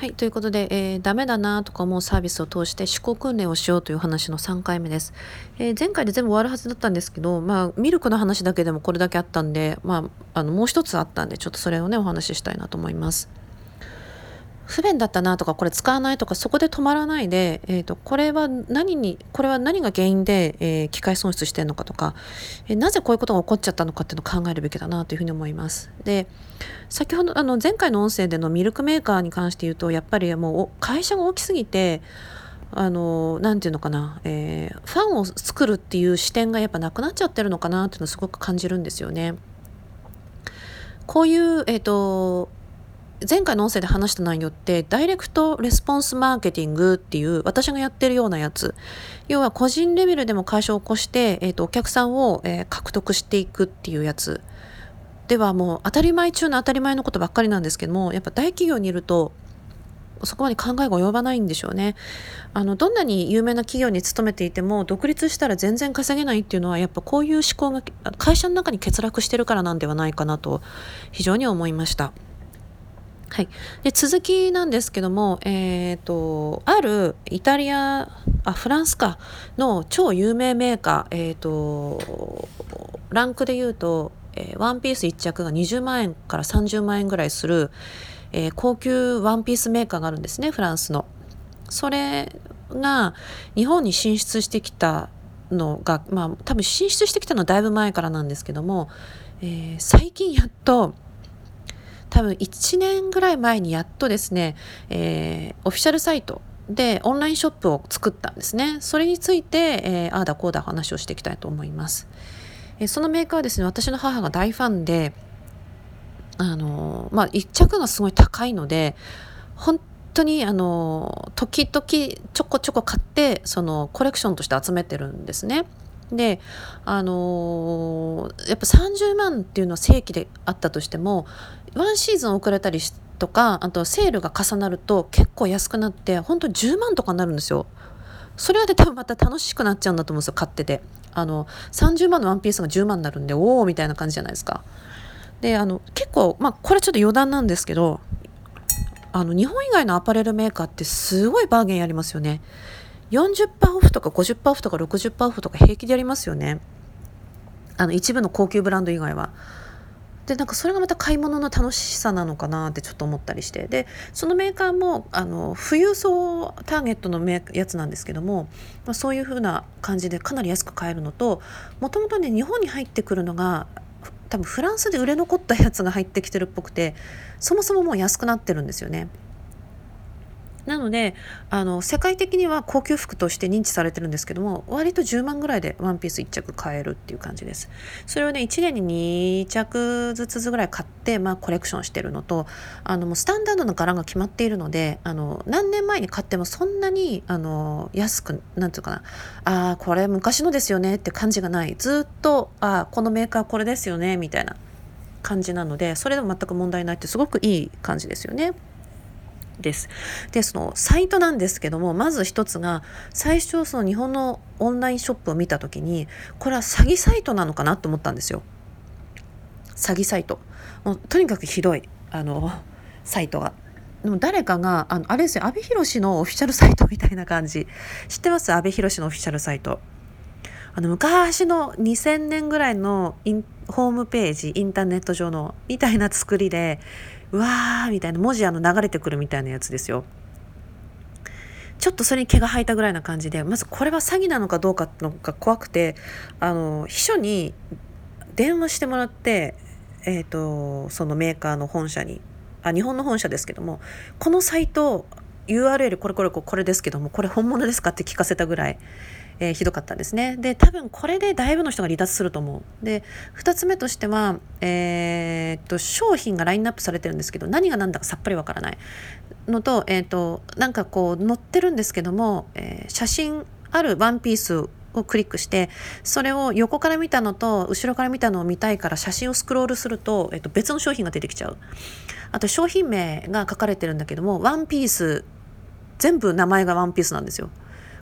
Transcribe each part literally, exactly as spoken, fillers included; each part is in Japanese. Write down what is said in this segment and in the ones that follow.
はい、ということで、えー、ダメだなとか思うサービスを通して思考訓練をしようという話のさんかいめです。えー前回で全部終わるはずだったんですけど、まあ、ミルクの話だけでもこれだけあったんで、まあ、あのもう一つあったんで、ちょっとそれをね、お話ししたいなと思います。不便だったなとか、これ使わないとか、そこで止まらないで、えーと、これは何に、これは何が原因で、えー機械損失してるのかとか、えーなぜこういうことが起こっちゃったのかっていうのを考えるべきだなというふうに思います。で、先ほどあの前回の音声でのミルクメーカーに関して言うと、やっぱりもう会社が大きすぎて、あのなんていうのかな、えーファンを作るっていう視点がやっぱなくなっちゃってるのかなっていうのをすごく感じるんですよね。こういう、えーと前回の音声で話した内容ってダイレクトレスポンスマーケティングっていう私がやってるようなやつ、要は個人レベルでも会社を起こして、えーとお客さんを、えー獲得していくっていうやつでは、もう当たり前中の当たり前のことばっかりなんですけども、やっぱ大企業にいるとそこまで考えが及ばないんでしょうね。あのどんなに有名な企業に勤めていても独立したら全然稼げないっていうのは、やっぱこういう思考が会社の中に欠落してるからなんではないかなと非常に思いました。はい、で続きなんですけども、えー、とあるイタリアあフランスかの超有名メーカー、えー、とランクで言うと、えーワンピースいっ着がにじゅうまん円からさんじゅうまん円ぐらいする、えー高級ワンピースメーカーがあるんですね、フランスの。それが日本に進出してきたのが、まあ多分進出してきたのはだいぶ前からなんですけども、えー最近やっと、多分いちねんぐらい前にやっとですね、えーオフィシャルサイトでオンラインショップを作ったんですね。それについて、えーああだこうだ話をしていきたいと思います。えーそのメーカーはですね、私の母が大ファンで、あのーまあいっ着がすごい高いので、本当にあの時々ちょこちょこ買って、そのコレクションとして集めてるんですね。で、あのーやっぱさんじゅうまんっていうのは正規であったとしても、ワンシーズン遅れたりとか、あとセールが重なると結構安くなって、本当にじゅうまんとかになるんですよ。それはで多分また楽しくなっちゃうんだと思うんですよ、買ってて。あのさんじゅうまんのワンピースがじゅうまんになるんで、おおみたいな感じじゃないですか。で、あの結構、まあこれちょっと余談なんですけど、あの日本以外のアパレルメーカーってすごいバーゲンやりますよね。よんじゅっパーセントオフとかごじゅっパーセントオフとかろくじゅっパーセントオフとか平気でやりますよね。あの一部の高級ブランド以外は。で、なんかそれがまた買い物の楽しさなのかなってちょっと思ったりして、でそのメーカーもあの富裕層ターゲットのメやつなんですけども、まあ、そういう風な感じでかなり安く買えるのと、もともとね日本に入ってくるのが多分フランスで売れ残ったやつが入ってきてるっぽくて、そもそももう安くなってるんですよね。なので、あの世界的には高級服として認知されてるんですけども、割とじゅうまんぐらいでワンピースいっ着買えるっていう感じです。それをねいちねんにに着ずつぐらい買って、まあ、コレクションしてるのと、あのもうスタンダードの柄が決まっているので、あの何年前に買ってもそんなにあの安く、なんていうかな、あーこれ昔のですよねって感じがない、ずっとあーこのメーカーこれですよねみたいな感じなので、それでも全く問題ないってすごくいい感じですよね。です。で、そのサイトなんですけども、まず一つが、最初その日本のオンラインショップを見たときに、これは詐欺サイトなのかなと思ったんですよ。詐欺サイト。もうとにかくひどい、あのサイトが。でも誰かがあのあれですよ、阿部寛のオフィシャルサイトみたいな感じ。知ってます？阿部寛のオフィシャルサイト。あの昔のにせんねんぐらいのインホームページ、インターネット上のみたいな作りで、うわーみたいな文字あの流れてくるみたいなやつですよ。ちょっとそれに毛が生えたぐらいな感じで、まずこれは詐欺なのかどうかのが怖くて、あの秘書に電話してもらって、えーと、そのメーカーの本社に、あ、日本の本社ですけども、このサイト ユーアールエル これこれこれですけども、これ本物ですかって聞かせたぐらい、えーひどかったんですね。で、多分これでだいぶの人が離脱すると思う。で、ふたつめとしては、えー、と商品がラインナップされてるんですけど、何が何だかさっぱりわからないのと、えー、となんかこう載ってるんですけども、えー写真あるワンピースをクリックして、それを横から見たのと後ろから見たのを見たいから写真をスクロールすると、えー、と別の商品が出てきちゃう。あと商品名が書かれてるんだけども、ワンピース全部名前がワンピースなんですよ。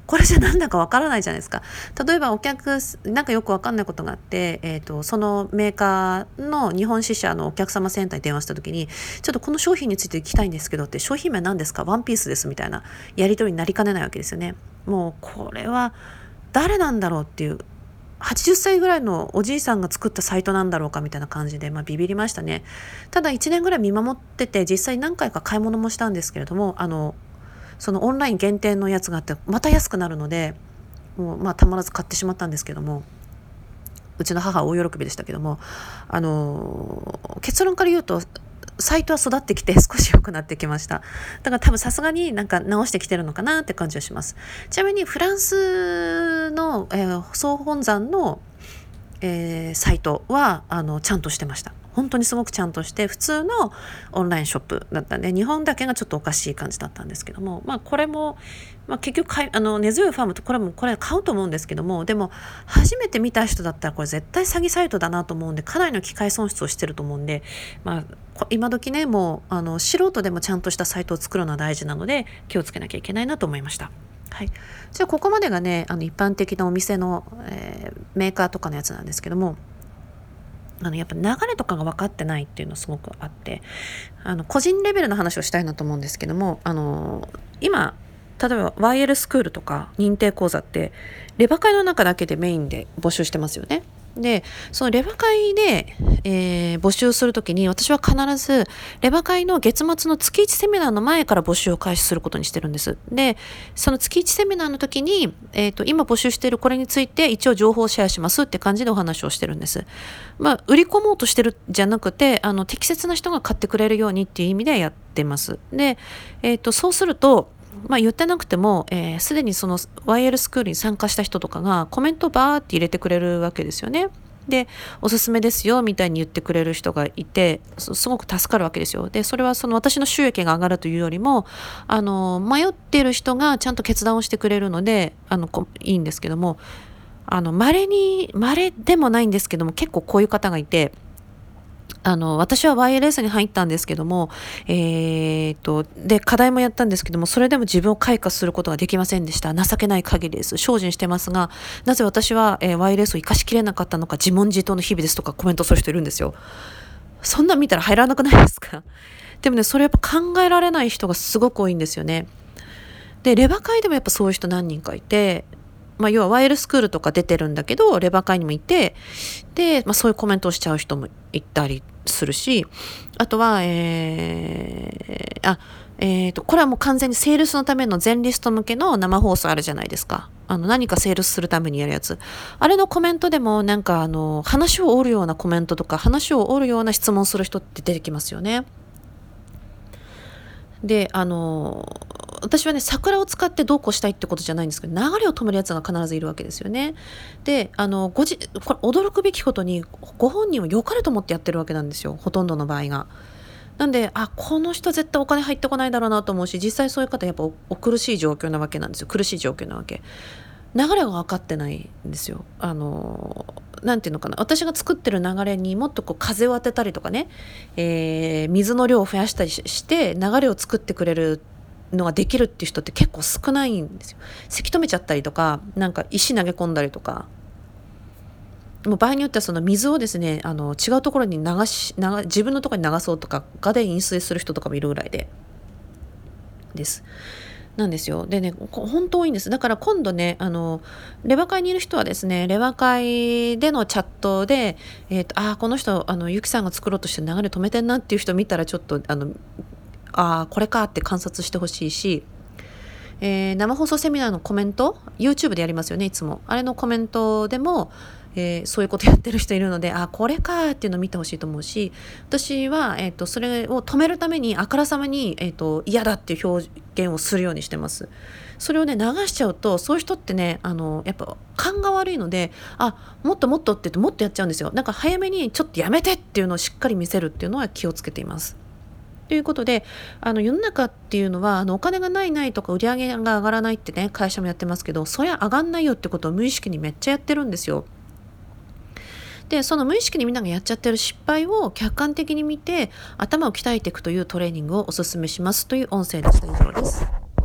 これじゃなんだかわからないじゃないですか。例えばお客なんかよくわかんないことがあって、えーと、そのメーカーの日本支社のお客様センターに電話した時に、ちょっとこの商品について聞きたいんですけどって、商品名何ですか、ワンピースですみたいなやり取りになりかねないわけですよね。もうこれは誰なんだろうっていう、はちじゅっさいぐらいのおじいさんが作ったサイトなんだろうかみたいな感じで、まあ、ビビりましたね。ただいちねんぐらい見守ってて、実際何回か買い物もしたんですけれども、あのそのオンライン限定のやつがあってまた安くなるので、もうまあたまらず買ってしまったんですけども、うちの母は大喜びでしたけども、あの結論から言うとサイトは育ってきて少し良くなってきました。だから多分さすがになんか直してきてるのかなって感じはします。ちなみにフランスの、えー、総本山の、えー、サイトはあのちゃんとしてました。本当にすごくちゃんとして普通のオンラインショップだったんで、日本だけがちょっとおかしい感じだったんですけども、まあこれも、まあ、結局買いあの根強いファームとこれもこれ買うと思うんですけども、でも初めて見た人だったらこれ絶対詐欺サイトだなと思うんで、かなりの機会損失をしてると思うんで、まあ今時ね、もうあの素人でもちゃんとしたサイトを作るのは大事なので気をつけなきゃいけないなと思いました。はい、じゃあここまでがね、あの一般的なお店の、えー、メーカーとかのやつなんですけども、あのやっぱ流れとかが分かってないっていうのすごくあって、あの個人レベルの話をしたいなと思うんですけども、あの今例えば ワイエル スクールとか認定講座ってレバ会の中だけでメインで募集してますよね。でそのレバ会で、えー、募集するときに私は必ずレバ会の月末の月いちセミナーの前から募集を開始することにしてるんです。でその月いちセミナーの時に、えーと、今募集しているこれについて一応情報をシェアしますって感じでお話をしてるんです。まあ売り込もうとしてるじゃなくて、あの適切な人が買ってくれるようにっていう意味でやってます。で、えーと、そうするとまあ、言ってなくてもすで、えー、にその ワイエル スクールに参加した人とかがコメントバーって入れてくれるわけですよね。でおすすめですよみたいに言ってくれる人がいて、すごく助かるわけですよ。でそれはその私の収益が上がるというよりも、あの迷っている人がちゃんと決断をしてくれるのであのいいんですけども、あの稀に稀でもないんですけども、結構こういう方がいて、あの私は ワイエルエス に入ったんですけども、えー、とで課題もやったんですけども、それでも自分を開花することができませんでした。情けない限りです。精進してますが、なぜ私は、えー、ワイエルエス を生かしきれなかったのか自問自答の日々ですとかコメントする人いるんですよ。そんなん見たら入らなくないですか？でもね、それやっぱ考えられない人がすごく多いんですよね。でレバ会でもやっぱそういう人何人かいて、まあ、要はワイエルスクールとか出てるんだけどレバ会にもいて、で、まあ、そういうコメントをしちゃう人もいたりするし、あとは、えー、あえー、とこれはもう完全にセールスのための全リスト向けの生放送あるじゃないですか。あの何かセールスするためにやるやつ、あれのコメントでもなんかあの話を折るようなコメントとか話を折るような質問する人って出てきますよね。であの私はね桜を使ってどうこうしたいってことじゃないんですけど、流れを止めるやつが必ずいるわけですよね。であのごじこれ驚くべきことにご本人は良かれと思ってやってるわけなんですよ、ほとんどの場合が。なんであこの人絶対お金入ってこないだろうなと思うし、実際そういう方やっぱ お, お苦しい状況なわけなんですよ。苦しい状況なわけ、流れが分かってないんですよ。あのなんていうのかな、私が作ってる流れにもっとこう風を当てたりとかね、えー、水の量を増やしたりして流れを作ってくれるのができるっていう人って結構少ないんですよ。せき止めちゃったりとか、なんか石投げ込んだりとか、もう場合によってはその水をですね、あの違うところに流し流自分のところに流そうとかガで飲水する人とかもいるぐらいでですなんですよ。でね、本当多いんです。だから今度ね、あのレバ会にいる人はですね、レバ会でのチャットで、えーと、あこの人あのゆきさんが作ろうとして流れ止めてんなっていう人見たらちょっとあのあこれかって観察してほしいし、えー、生放送セミナーのコメント YouTube でやりますよね、いつもあれのコメントでも、えー、そういうことやってる人いるので、あこれかっていうのを見てほしいと思うし、私は、えー、とそれを止めるためにあからさまに、えー、と嫌だっていう表現をするようにしてます。それをね流しちゃうと、そういう人ってねあのやっぱ勘が悪いので、あもっともっとって言ってもっとやっちゃうんですよ。なんか早めにちょっとやめてっていうのをしっかり見せるっていうのは気をつけています。ということで、あの世の中っていうのはあのお金がないないとか売り上げが上がらないってね会社もやってますけど、そりゃ上がんないよってことを無意識にめっちゃやってるんですよ。でその無意識にみんながやっちゃってる失敗を客観的に見て頭を鍛えていくというトレーニングをお勧めしますという音声でした。以上です。